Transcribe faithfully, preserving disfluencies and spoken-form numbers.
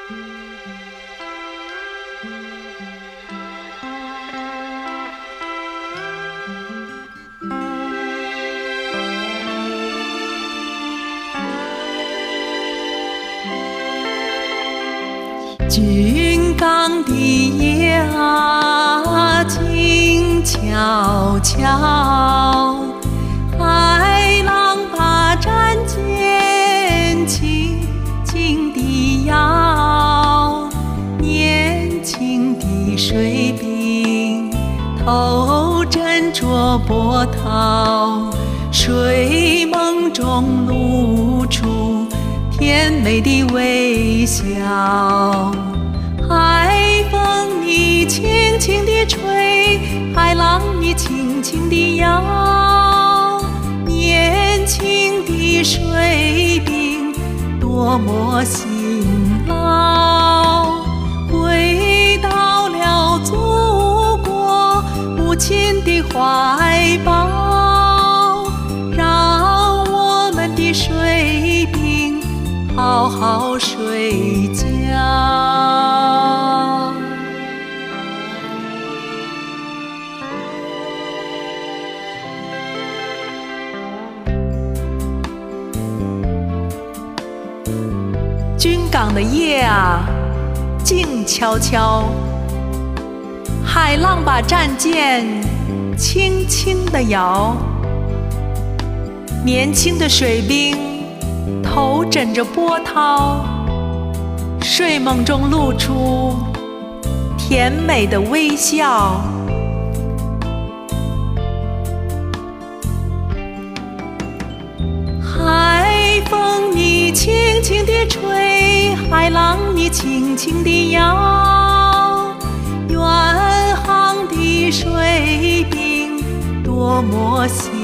军港的夜啊，静悄悄，海浪把战舰轻轻地摇，年轻的水兵头枕着波涛，睡梦中露出甜美的微笑。海风你轻轻地吹，海浪你轻轻地摇，年轻的水兵多么辛劳，回到了祖国母亲的怀抱，让我们的水兵好好睡觉。军港的夜啊，静悄悄，海浪把战舰轻轻地摇，年轻的水兵头枕着波涛，睡梦中露出甜美的微笑。海风你轻轻地吹，海浪你轻轻地摇，远航的水兵多么辛